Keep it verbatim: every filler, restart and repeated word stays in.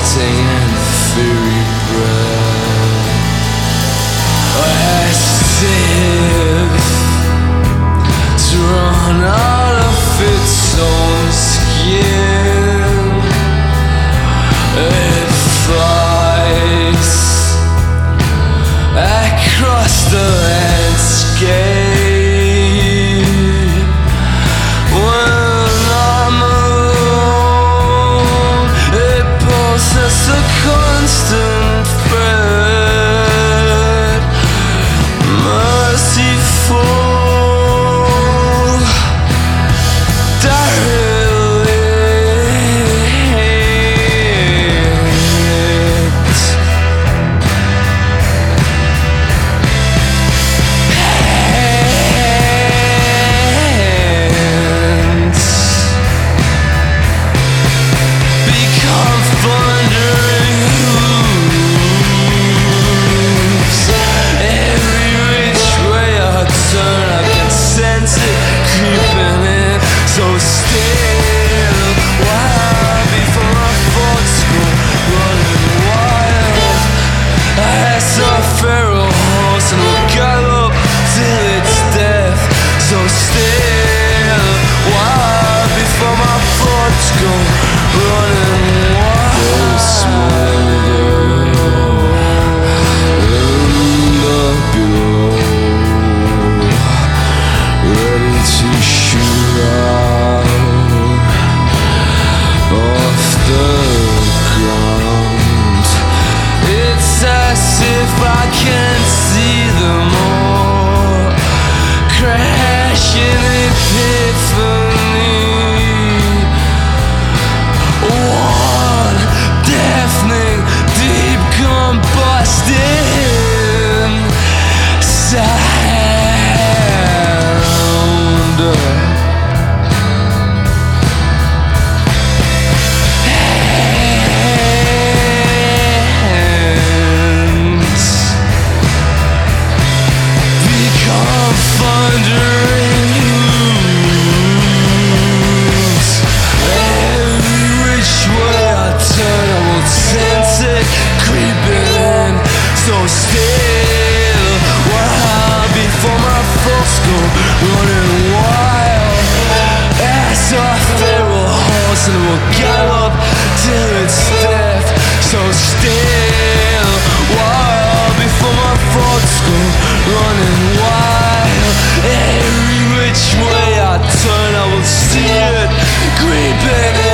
haunting and fury bred. As if drawn out of its own skin, it flies across the landscape. Constant thread, merciful, derelict. Hands become thundering. So still, wild before our thoughts go running wild. As a feral horse and will gallop till its death. So still, wild before my thoughts go running wild. They smolder in the below, ready to shoot out off the ground. It's as if I can see them all crashing epiphany. One deafening, deep combusting sound. Thundering hooves. Every which way I turn, I will sense it creeping in. So still, wild before my thoughts go running wild. As a feral horse and will gallop till its death. So still, wild before my thoughts go running wild. Every which way I turn, I will see it creeping